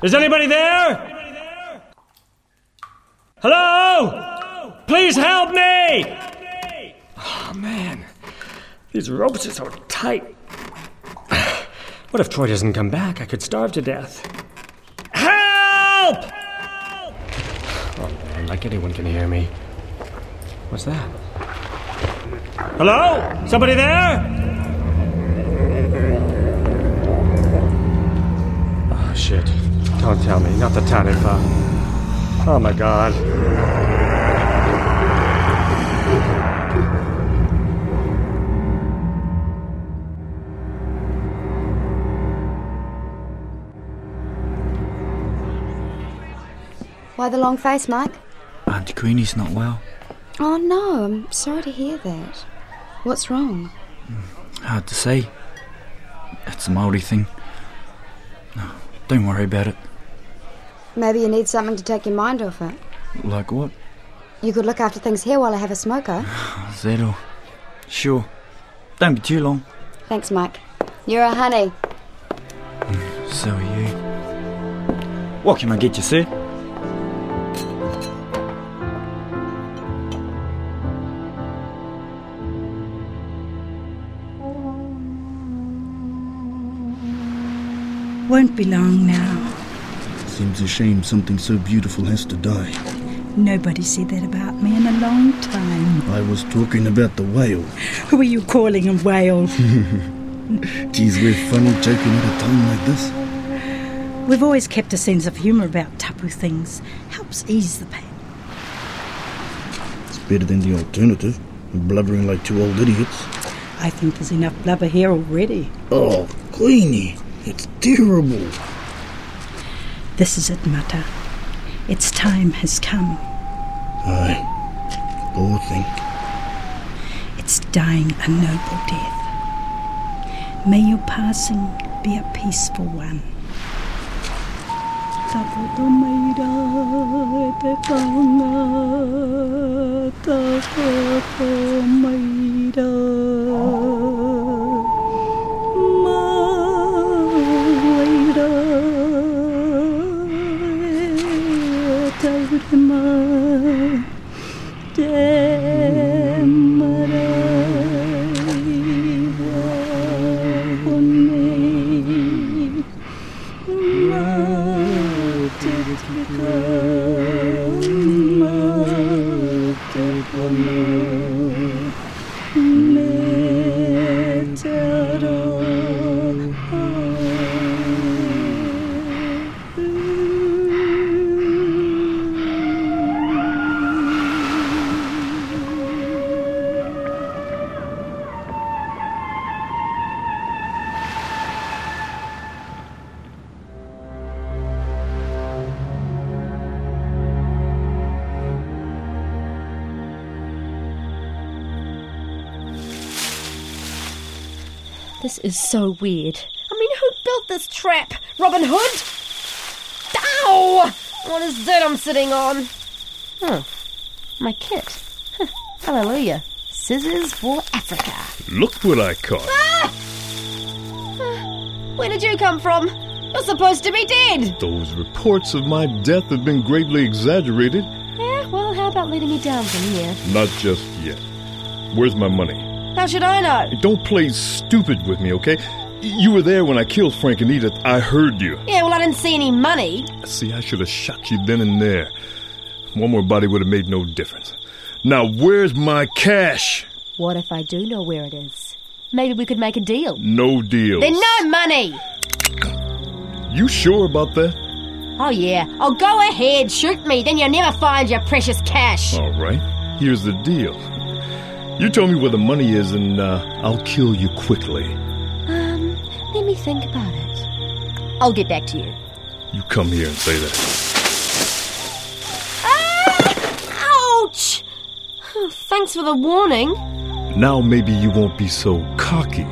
Is anybody there? Hello? Please help me! Oh, man. These ropes are so tight. What if Troy doesn't come back? I could starve to death. Help! Oh, man, like anyone can hear me. What's that? Hello? Somebody there? Oh, shit. Don't tell me. Not the Tanifa. Oh, my God. Why the long face, Mike? Auntie Queenie's not well. Oh, no, I'm sorry to hear that. What's wrong? Hard to say. It's a Māori thing. No, don't worry about it. Maybe you need something to take your mind off it. Like what? You could look after things here while I have a smoker. Is that all? Sure. Don't be too long. Thanks, Mike. You're a honey. So are you. What can I get you, sir? Won't be long now. Seems a shame something so beautiful has to die. Nobody said that about me in a long time. I was talking about the whale. Who are you calling a whale? Geez, we're funny joking at a time like this. We've always kept a sense of humour about tapu things. Helps ease the pain. It's better than the alternative, blubbering like two old idiots. I think there's enough blubber here already. Oh, Queenie, it's terrible. This is it, Mata. Its time has come. Aye, poor thing. It's dying a noble death. May your passing be a peaceful one. This is so weird. I mean, who built this trap? Robin Hood? Ow! What is that I'm sitting on? Oh, my kit. Hallelujah. Scissors for Africa. Look what I caught. Ah! Where did you come from? You're supposed to be dead. Those reports of my death have been gravely exaggerated. Yeah, well, how about letting me down from here? Not just yet. Where's my money? How should I know? Don't play stupid with me, okay? You were there when I killed Frank and Edith. I heard you. Yeah, well, I didn't see any money. See, I should have shot you then and there. One more body would have made no difference. Now, where's my cash? What if I do know where it is? Maybe we could make a deal. No deal. Then no money! You sure about that? Oh, yeah. Oh, go ahead. Shoot me. Then you'll never find your precious cash. All right. Here's the deal. You tell me where the money is and I'll kill you quickly. Let me think about it. I'll get back to you. You come here and say that. Ah! Ouch! Thanks for the warning. Now maybe you won't be so cocky.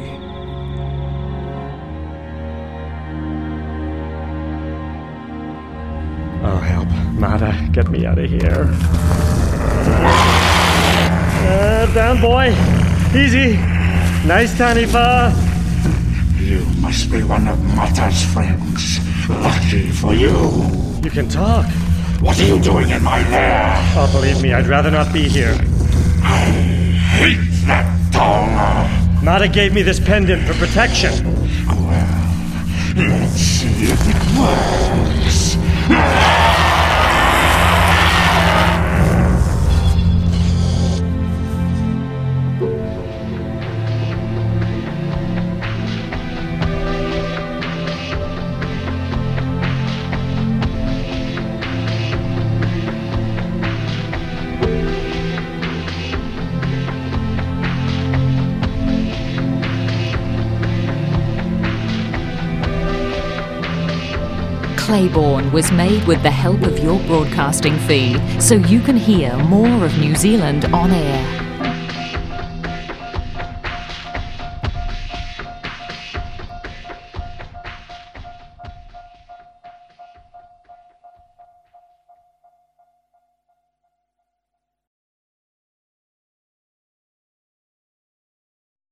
Oh, help. Mata, get me out of here. Down, boy. Easy. Nice, Tanifa. You must be one of Mata's friends. Lucky for you. You can talk. What are you doing in my lair? Oh, believe me, I'd rather not be here. I hate that tongue. Nada gave me this pendant for protection. Well, let's see if it works. Claiborne was made with the help of your broadcasting fee, so you can hear more of New Zealand on air.